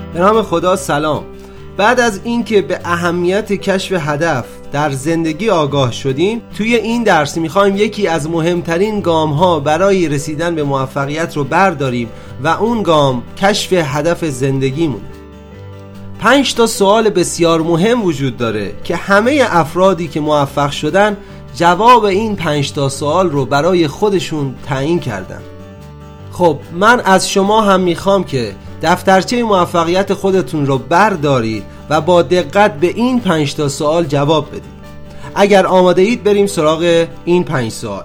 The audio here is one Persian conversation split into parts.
به نام خدا. سلام. بعد از اینکه به اهمیت کشف هدف در زندگی آگاه شدیم، توی این درس میخوایم یکی از مهمترین گام‌ها برای رسیدن به موفقیت رو برداریم و اون گام کشف هدف زندگیمون. 5 تا سوال بسیار مهم وجود داره که همه افرادی که موفق شدن جواب این 5 تا سوال رو برای خودشون تعیین کردن. خب من از شما هم میخوام که دفترچه موفقیت خودتون رو بردارید و با دقت به این 5 تا سوال جواب بدید. اگر آماده اید بریم سراغ این 5 سوال.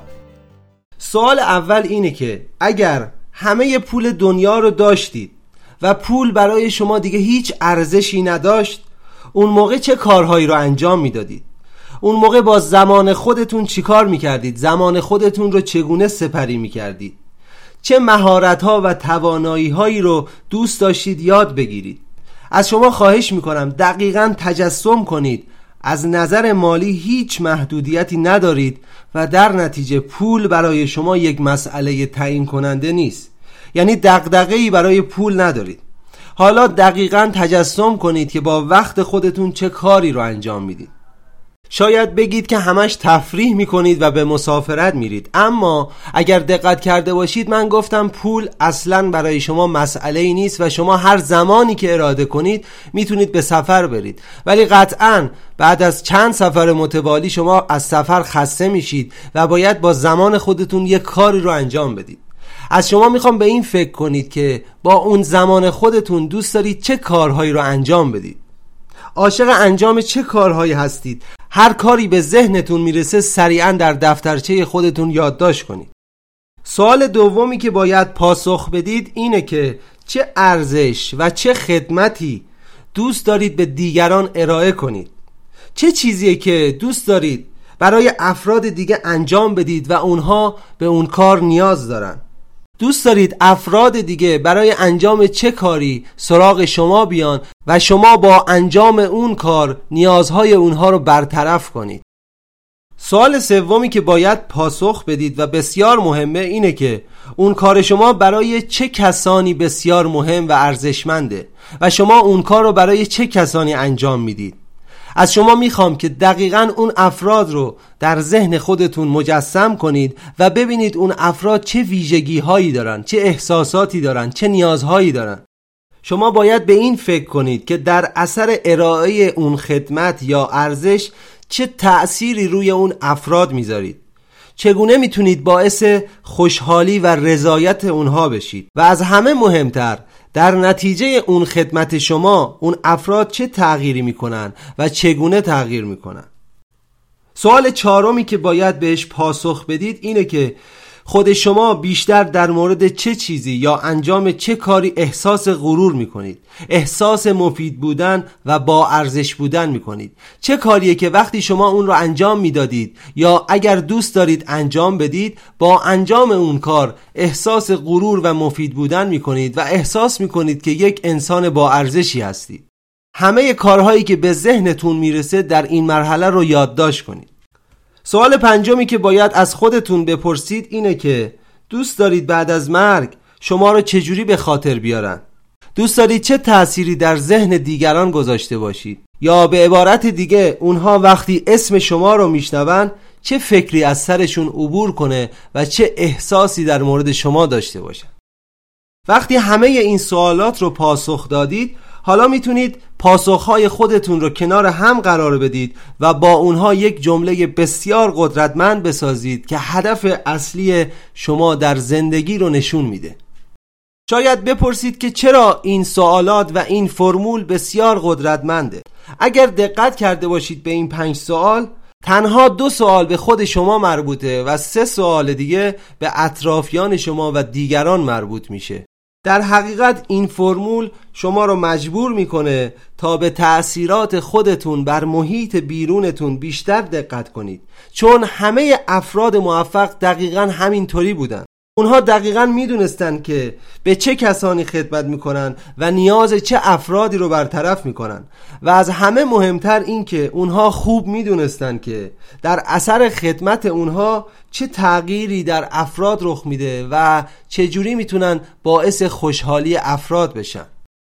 سوال اول اینه که اگر همه پول دنیا رو داشتید و پول برای شما دیگه هیچ ارزشی نداشت، اون موقع چه کارهایی رو انجام میدادید؟ اون موقع با زمان خودتون چی کار میکردید؟ زمان خودتون رو چگونه سپری میکردید؟ چه مهارت‌ها و توانایی‌هایی رو دوست داشتید یاد بگیرید؟ از شما خواهش میکنم دقیقاً تجسم کنید از نظر مالی هیچ محدودیتی ندارید و در نتیجه پول برای شما یک مسئله تعیین کننده نیست، یعنی دغدغه‌ای برای پول ندارید. حالا دقیقاً تجسم کنید که با وقت خودتون چه کاری رو انجام میدید. شاید بگید که همش تفریح میکنید و به مسافرت میرید، اما اگر دقت کرده باشید من گفتم پول اصلاً برای شما مسئله ای نیست و شما هر زمانی که اراده کنید میتونید به سفر برید، ولی قطعاً بعد از چند سفر متوالی شما از سفر خسته میشید و باید با زمان خودتون یک کاری رو انجام بدید. از شما میخوام به این فکر کنید که با اون زمان خودتون دوست دارید چه کارهایی رو انجام بدید. عاشق انجام چه کارهایی هستید؟ هر کاری به ذهنتون میرسه سریعا در دفترچه خودتون یادداشت کنید. سوال دومی که باید پاسخ بدید اینه که چه ارزش و چه خدمتی دوست دارید به دیگران ارائه کنید؟ چه چیزیه که دوست دارید برای افراد دیگه انجام بدید و اونها به اون کار نیاز دارن؟ دوست دارید افراد دیگه برای انجام چه کاری سراغ شما بیان و شما با انجام اون کار نیازهای اونها رو برطرف کنید؟ سوال سومی که باید پاسخ بدید و بسیار مهمه اینه که اون کار شما برای چه کسانی بسیار مهم و ارزشمنده و شما اون کار رو برای چه کسانی انجام میدید. از شما میخوام که دقیقاً اون افراد رو در ذهن خودتون مجسم کنید و ببینید اون افراد چه ویژگی هایی دارن، چه احساساتی دارن، چه نیازهایی دارن. شما باید به این فکر کنید که در اثر ارائه اون خدمت یا ارزش چه تأثیری روی اون افراد میذارید. چگونه میتونید باعث خوشحالی و رضایت اونها بشید و از همه مهمتر در نتیجه اون خدمت شما اون افراد چه تغییری میکنن و چگونه تغییر میکنن. سوال چهارمی که باید بهش پاسخ بدید اینه که خود شما بیشتر در مورد چه چیزی یا انجام چه کاری احساس غرور میکنید، احساس مفید بودن و با ارزش بودن میکنید؟ چه کاریه که وقتی شما اون رو انجام میدادید یا اگر دوست دارید انجام بدید با انجام اون کار احساس غرور و مفید بودن میکنید و احساس میکنید که یک انسان با ارزشی هستید؟ همه کارهایی که به ذهنتون میرسه در این مرحله رو یادداشت کنید. سوال پنجمی که باید از خودتون بپرسید اینه که دوست دارید بعد از مرگ شما رو چجوری به خاطر بیارن؟ دوست دارید چه تأثیری در ذهن دیگران گذاشته باشید؟ یا به عبارت دیگه اونها وقتی اسم شما رو میشنون چه فکری از سرشون عبور کنه و چه احساسی در مورد شما داشته باشن؟ وقتی همه این سوالات رو پاسخ دادید، حالا میتونید پاسخهای خودتون رو کنار هم قرار بدید و با اونها یک جمله بسیار قدرتمند بسازید که هدف اصلی شما در زندگی رو نشون میده. شاید بپرسید که چرا این سوالات و این فرمول بسیار قدرتمنده؟ اگر دقت کرده باشید به این 5 سوال، تنها 2 سوال به خود شما مربوطه و 3 سوال دیگه به اطرافیان شما و دیگران مربوط میشه. در حقیقت این فرمول شما رو مجبور میکنه تا به تأثیرات خودتون بر محیط بیرونتون بیشتر دقت کنید، چون همه افراد موفق دقیقاً همینطوری بودن. اونها دقیقاً میدونستن که به چه کسانی خدمت میکنن و نیاز چه افرادی رو برطرف میکنن و از همه مهمتر این که اونها خوب میدونستن که در اثر خدمت اونها چه تغییری در افراد رخ میده و چجوری میتونن باعث خوشحالی افراد بشن.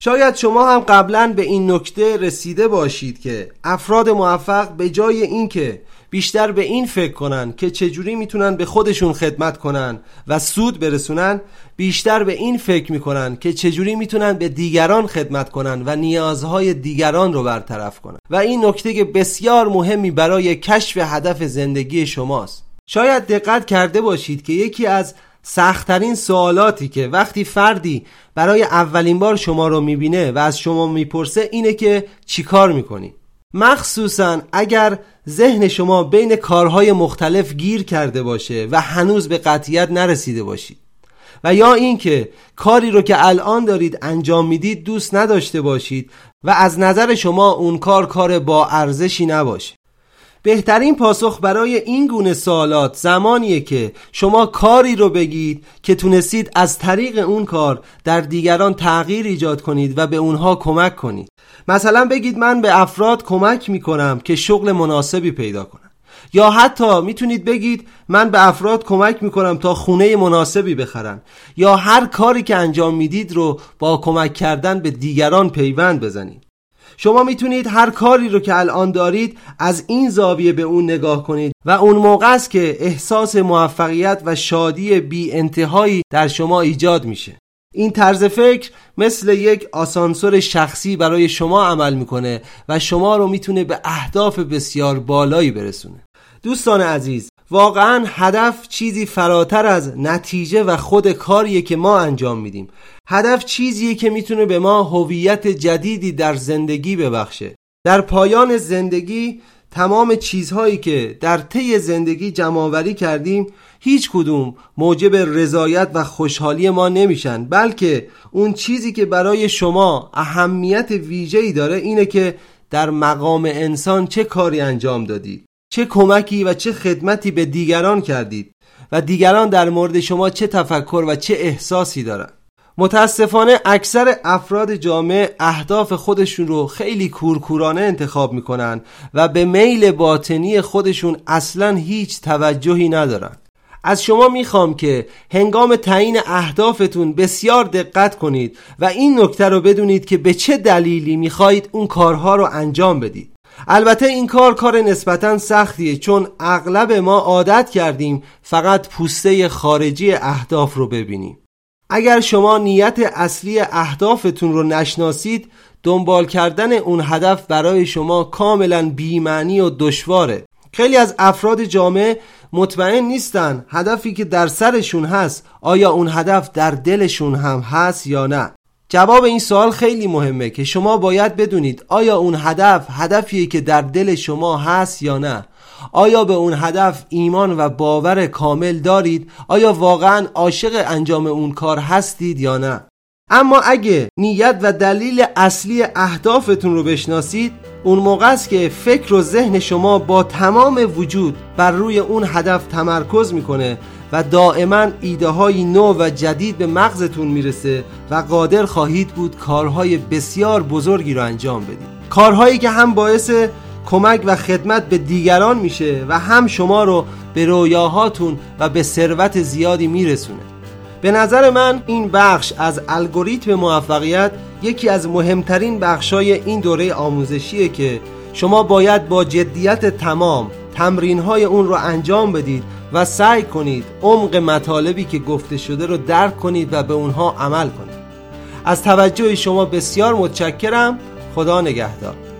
شاید شما هم قبلا به این نکته رسیده باشید که افراد موفق به جای اینکه بیشتر به این فکر کنن که چجوری میتونن به خودشون خدمت کنن و سود برسونن، بیشتر به این فکر میکنن که چجوری میتونن به دیگران خدمت کنن و نیازهای دیگران رو برطرف کنن. و این نکته که بسیار مهمی برای کشف هدف زندگی شماست. شاید دقت کرده باشید که یکی از سخت‌ترین سوالاتی که وقتی فردی برای اولین بار شما رو میبینه و از شما میپرسه اینه که چی کار میکنی؟ مخصوصاً اگر ذهن شما بین کارهای مختلف گیر کرده باشه و هنوز به قطعیت نرسیده باشید، و یا اینکه کاری رو که الان دارید انجام میدید دوست نداشته باشید و از نظر شما اون کار با ارزشی نباشه. بهترین پاسخ برای این گونه سوالات زمانیه که شما کاری رو بگید که تونستید از طریق اون کار در دیگران تغییر ایجاد کنید و به اونها کمک کنید. مثلا بگید من به افراد کمک میکنم که شغل مناسبی پیدا کنن، یا حتی میتونید بگید من به افراد کمک میکنم تا خونه مناسبی بخرن، یا هر کاری که انجام میدید رو با کمک کردن به دیگران پیوند بزنید. شما میتونید هر کاری رو که الان دارید از این زاویه به اون نگاه کنید و اون موقع است که احساس موفقیت و شادی بی انتهایی در شما ایجاد میشه. این طرز فکر مثل یک آسانسور شخصی برای شما عمل میکنه و شما رو میتونه به اهداف بسیار بالایی برسونه. دوستان عزیز، واقعا هدف چیزی فراتر از نتیجه و خود کاریه که ما انجام میدیم. هدف چیزیه که میتونه به ما هویت جدیدی در زندگی ببخشه. در پایان زندگی تمام چیزهایی که در طی زندگی جمع‌آوری کردیم هیچ کدوم موجب رضایت و خوشحالی ما نمیشن، بلکه اون چیزی که برای شما اهمیت ویژه‌ای داره اینه که در مقام انسان چه کاری انجام دادید، چه کمکی و چه خدمتی به دیگران کردید و دیگران در مورد شما چه تفکر و چه احساسی دارن. متاسفانه اکثر افراد جامعه اهداف خودشون رو خیلی کورکورانه انتخاب میکنن و به میل باطنی خودشون اصلاً هیچ توجهی ندارن. از شما میخوام که هنگام تعیین اهدافتون بسیار دقت کنید و این نکته رو بدونید که به چه دلیلی میخواید اون کارها رو انجام بدید. البته این کار نسبتاً سختیه، چون اغلب ما عادت کردیم فقط پوسته خارجی اهداف رو ببینیم. اگر شما نیت اصلی اهدافتون رو نشناسید، دنبال کردن اون هدف برای شما کاملا بی‌معنی و دشواره. خیلی از افراد جامعه مطمئن نیستن هدفی که در سرشون هست آیا اون هدف در دلشون هم هست یا نه. جواب این سوال خیلی مهمه که شما باید بدونید آیا اون هدفیه که در دل شما هست یا نه. آیا به اون هدف ایمان و باور کامل دارید؟ آیا واقعا عاشق انجام اون کار هستید یا نه؟ اما اگه نیت و دلیل اصلی اهدافتون رو بشناسید، اون موقع است که فکر و ذهن شما با تمام وجود بر روی اون هدف تمرکز میکنه و دائما ایده های نو و جدید به مغزتون میرسه و قادر خواهید بود کارهای بسیار بزرگی رو انجام بدید. کارهایی که هم باعث کمک و خدمت به دیگران میشه و هم شما رو به رویاهاتون و به ثروت زیادی میرسونه. به نظر من این بخش از الگوریتم موفقیت یکی از مهمترین بخشای این دوره آموزشیه که شما باید با جدیت تمام تمرینهای اون رو انجام بدید و سعی کنید عمق مطالبی که گفته شده رو درک کنید و به اونها عمل کنید. از توجه شما بسیار متشکرم. خدا نگهدار.